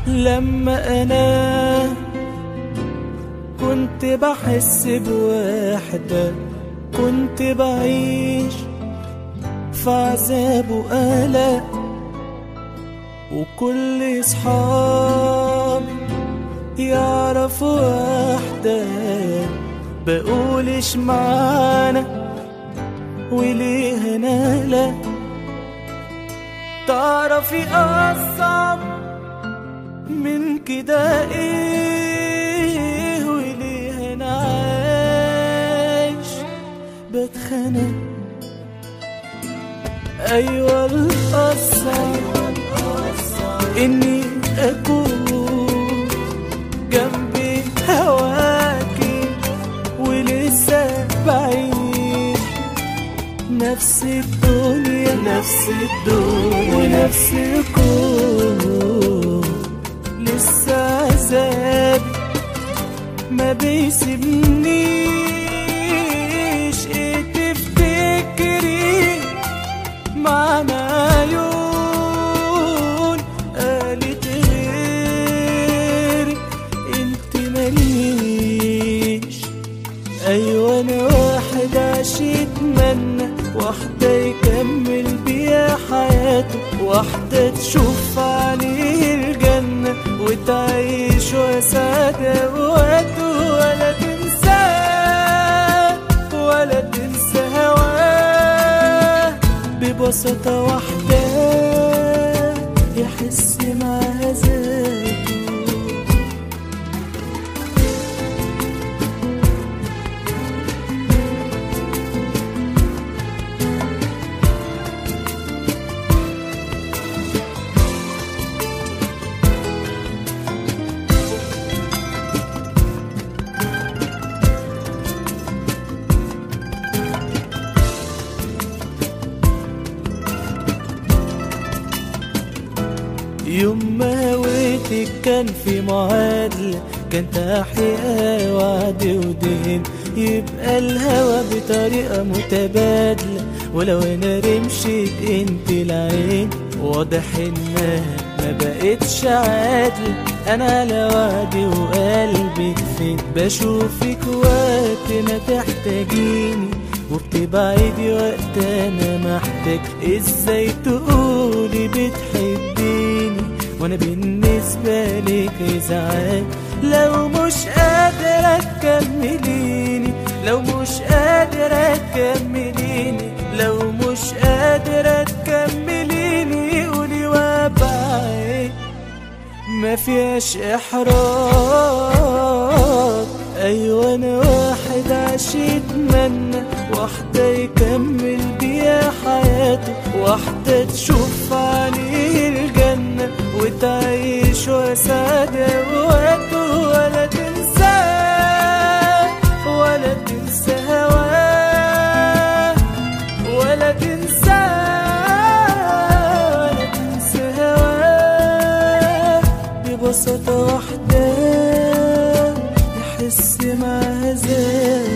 لما انا كنت بحس بوحدة، كنت بعيش في عذاب وقلق، وكل اصحابي يعرفوا وحدة، بقولش معانا وليه هنا لا. تعرفي أصعب من كده ايه، وليه هنا عايش بتخانق. أيوة الأصعب إني أكون جنبي هواكي ولسه بعيش نفس الدنيا، نفس الدنيا ونفس الكون. لسه عذابي ما بيسيبنيش. ايه تفتكري معنا عيون قالت غيري انت ماليش. ايوه انا واحد عاش يتمنى واحدة يكمل بيها حياته، واحدة تشوف عليه الجنة وتعيش وسعد أوقاته، ولا تنساه ولا تنسى هواه. ببساطة واحدة يحس معاها ذاته. يوم ما هويتك كان في معادلة، كان تحقيقها وعد ودين، يبقى الهوى بطريقة متبادلة. ولو انا رمشت انت العين واضح انها ما بقتش عادلة. انا على وعدي وقلبي فين، بشوفك وقت ما تحتاجيني وبتبعدي وقت انا محتاج. ازاي تقولي بتحبيني وانا بالنسبة لك ازعاج؟ لو مش قادرة تكمليني، لو مش قادرة تكمليني، لو مش قادرة تكمليني قولي وابعد ما فيهاش احراج. ايوه انا واحد عاش يتمنى واحدة يكمل بيها حياته، واحدة تشوف عليه الجنة وتعيش وسعد أوقاته، ولا تنساه ولا تنسى هواه، ولا تنساه ولا تنسى هواه. ببساطة واحدة يحس معاها ذات.